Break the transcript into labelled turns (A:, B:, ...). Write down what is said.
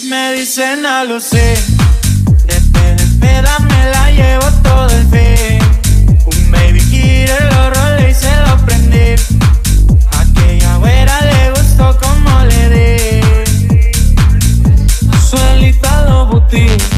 A: Me dicen a lo sé, de me la llevo todo el fin. Un baby quiere lo rolé y se lo prendí. Aquella güera le gustó como le di. Suelita lo butí.